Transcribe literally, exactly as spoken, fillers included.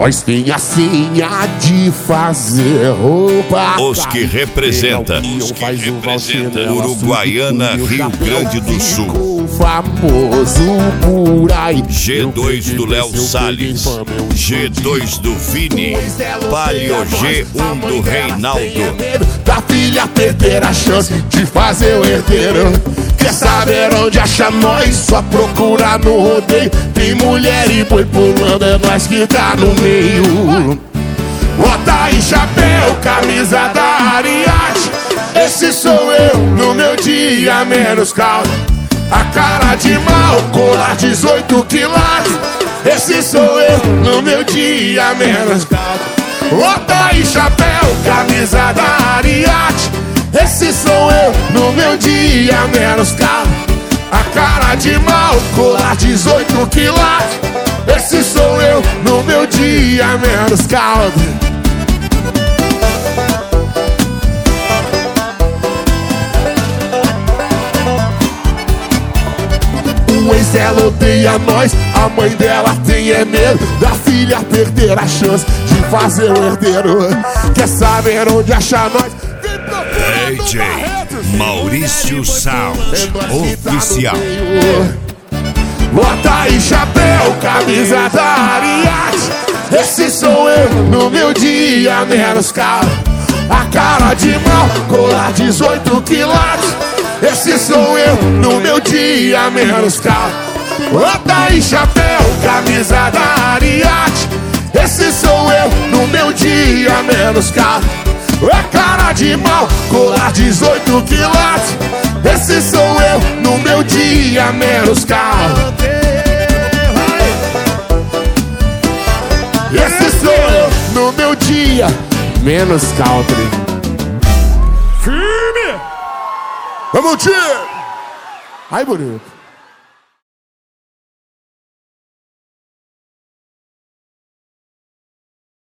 Nós tem a senha de fazer roupa. Os que representam Os que representam Uruguaiana, Rio Grande do Sul. Famoso por aí. G dois do Léo Salles, G dois do Vini, Palio G um do Reinaldo. Da filha perder a chance de fazer o herdeiro. Quer saber onde acha nós? Só procura no rodeio. Tem mulher e boi pulando, é nós que tá no meio. Bota aí chapéu, camisa da Ariate. Esse sou eu no meu dia menos calmo. A cara de mal, colar dezoito quilates. Esse sou eu no meu dia menos calmo. Bota aí chapéu, camisa da Ariate. Esse sou eu no meu dia menos calmo. A cara de mal, colar dezoito quilates. Esse sou eu no meu dia menos calmo. O ex dela odeia nós, a mãe dela tem é medo da filha perder a chance de fazer o herdeiro. Quer saber onde achar nós? D J Maurício Sound Oficial. Bota aí chapéu, camisa da Ariate. Esse sou eu no meu dia menos calmo. A cara de mal, colar dezoito quilates. Esse sou eu no meu dia menos calmo. Bota aí chapéu, camisa da Ariate. Esse sou eu no meu dia menos calmo. É cara de mal, colar dezoito quilates. Esse sou eu no meu dia menos calmo. Esse sou eu no meu dia menos country. Firme! Vamos, tio! Ai, bonito.